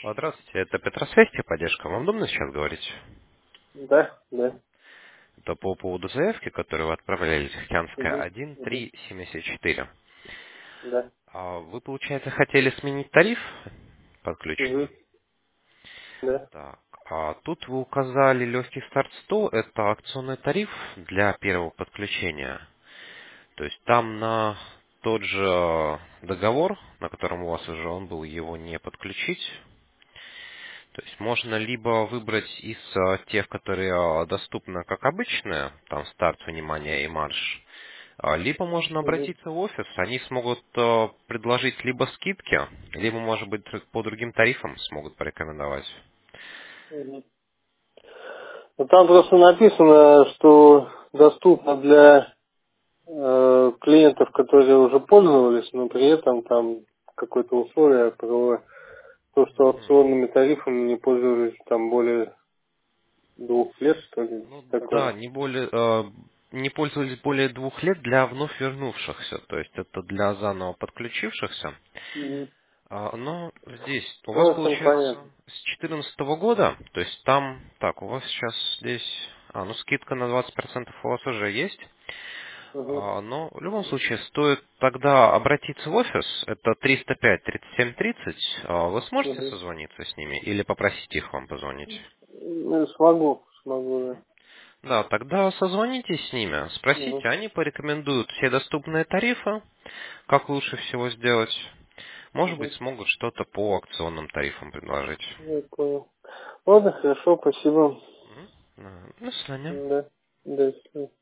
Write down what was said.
Здравствуйте, это Петросвязь, поддержка. Вам удобно сейчас говорить? Да, да. Это по поводу заявки, которую вы отправляли, Тихоокеанская Угу, 1374. да. Вы, получается, хотели сменить тариф Угу, подключенный? да. Так, тут вы указали легкий старт 100, это акционный тариф для первого подключения. То есть там на тот же договор, на котором у вас уже он был, его не подключить. То есть можно либо выбрать из тех, которые доступны как обычные, там старт, внимание и марш, либо можно Угу, обратиться в офис, они смогут предложить либо скидки, либо, может быть, по другим тарифам смогут порекомендовать. угу. Ну, там просто написано, что доступно для клиентов, которые уже пользовались, но при этом там какое-то условие про то, что Мгм. акционными тарифами не пользовались там более 2 лет, что ли, Ну да, такое. не пользовались более 2 лет для вновь вернувшихся, то есть это для заново подключившихся. Угу. Но здесь у Ну, вас в общем, получается понятно. с 2014 года, то есть там, так, у вас сейчас здесь, ну скидка на 20% у вас уже есть, Угу, но в любом случае стоит тогда обратиться в офис, это 305-37-30, вы сможете угу. созвониться с ними или попросить их вам позвонить? Ну, смогу, да. Да, тогда созвонитесь с ними, спросите, Угу, они порекомендуют все доступные тарифы, как лучше всего сделать. Может быть, угу. смогут что-то по акционным тарифам предложить. Я понял. Ладно, хорошо, спасибо. До свидания. Да, да.